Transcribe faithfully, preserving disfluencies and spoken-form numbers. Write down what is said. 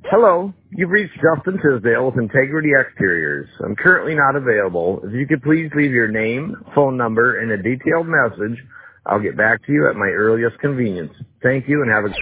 Hello, you've reached Justin Tisdale with Integrity Exteriors. I'm currently not available. If you could please leave your name, phone number, and a detailed message, I'll get back to you at my earliest convenience. Thank you and have a